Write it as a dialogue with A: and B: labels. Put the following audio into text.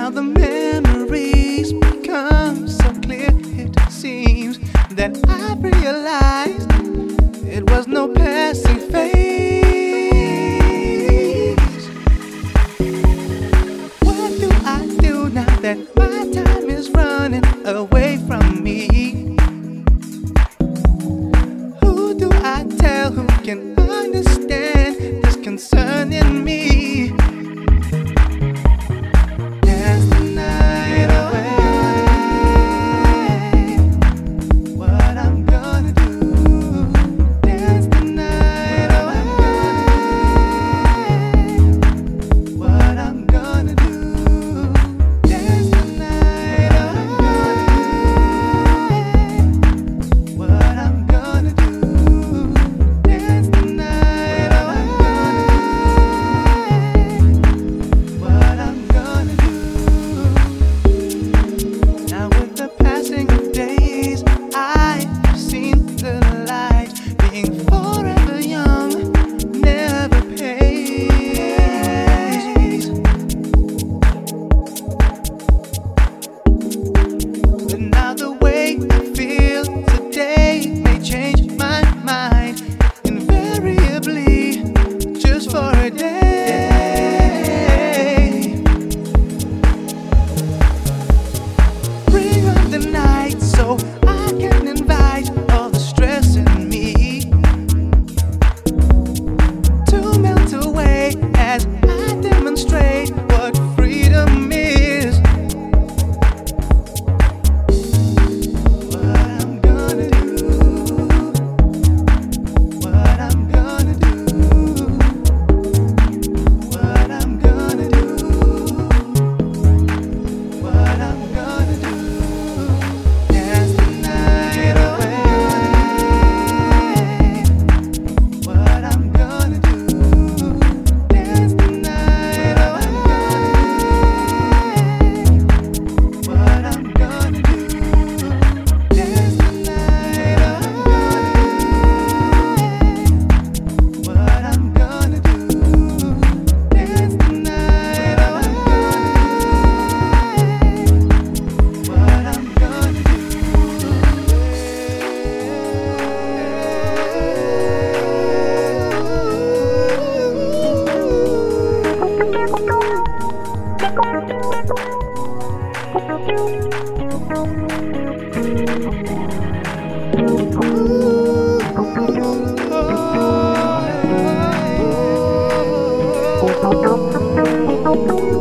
A: Now the memories become so clear. It seems that I realized it was no passing phase. What do I do now that my time is running away from me? Who do I tell who can understand this concern in me? Dance the night away. What I'm gonna do? Dance the night away. What I'm gonna do? Dance the night away. What I'm gonna do? Dance the night away. What I'm gonna do? Now with the passing of days, I've seen the light. Being forever young never pays. But now the way I feel today may change my mind invariably, just for a day. Bring on the night so I can invite all the stress in me to melt away as I demonstrate what freedom is. What I'm gonna do? What I'm gonna do? What I'm gonna do? What I'm gonna do? Dance the night away. What I'm gonna do? Dance the night away. What I'm gonna do? Dance the night away. What I'm gonna do? Dance the night away. What I'm gonna do? Ooh.